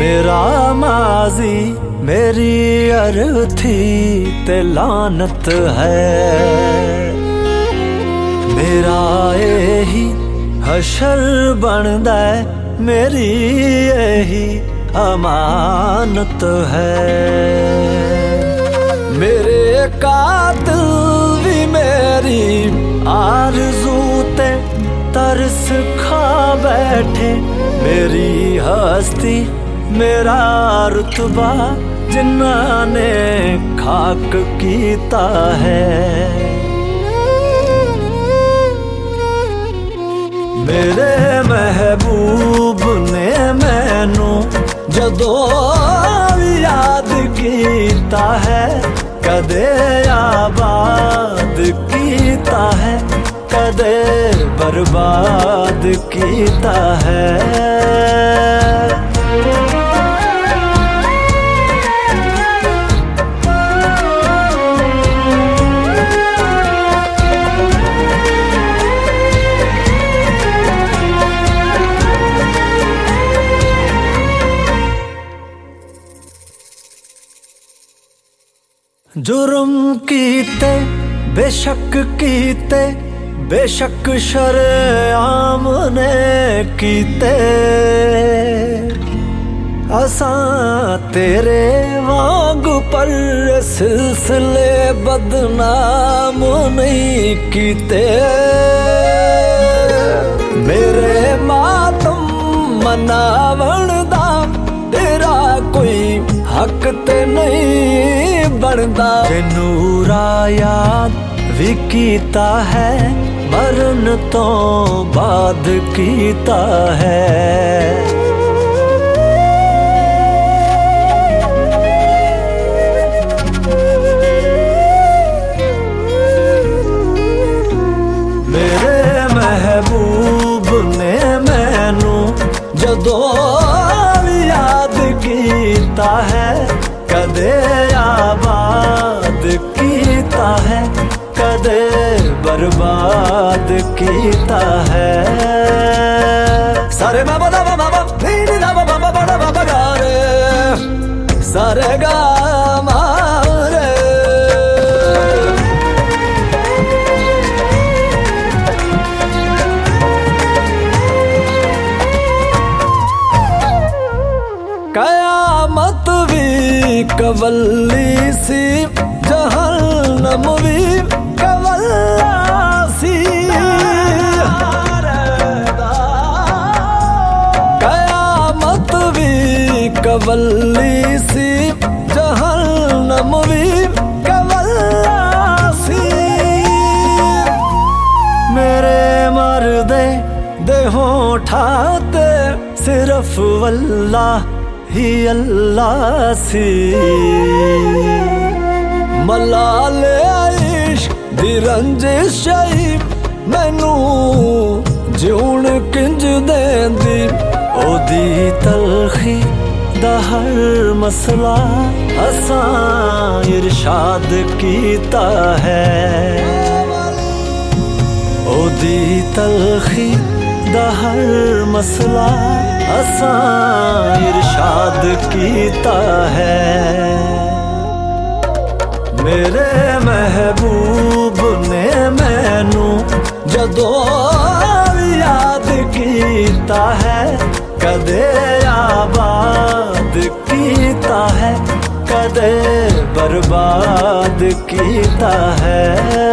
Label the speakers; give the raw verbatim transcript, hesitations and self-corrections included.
Speaker 1: मेरा माजी मेरी अर्थी ते लानत है। मेरा यही हशर बनदा है, मेरी यही अमानत है। मेरे कातिल भी मेरी आरज़ू ते तरस खा बैठे। मेरी हस्ती मेरा रुतबा जिन्ना ने खाक कीता है। मेरे महबूब ने मैनू जदों याद कीता है, कदे आबाद कीता है, कदे बर्बाद कीता है। जुर्म कीते बेशक कीते, बेशक शरेआम ने कीते। असां तेरे वांग पर सिलसिले बदनाम नहीं कीते। मेरे मातम मनावण दा तेरा कोई हक ते नहीं बनदा। नूरा याद भी कीता है, मरण तो बाद कीता है। मेरे महबूब ने मैनू जदों याद कीता है, कदे आबाद कीता है, कदे बर्बाद कीता है। सारे बाबा दाबा बाबा नीनी दाबा बाबा बड़ा बाबा गा रे, सारे गा मारे। कयामत भी कवल्ली सी, जहन्नम भी कवल्ला सी। कयामत भी कवल्ली सी, जहन्नम भी कवल्ला सी। मेरे मर्दे देहों ठाते सिर्फ वल्लाह ही अल्लाह सी। मलाले इश्क दी रंजिश मैनू जिउण किंज देंदी। ओदी तलखी दा हर मसला असां इरशाद कीता है। ओदी तलखी दा हर मसला असां इरशाद कीता है। मेरे महबूब ने मैनू जदों याद कीता है, कदे आबाद कीता है, कदे बर्बाद कीता है।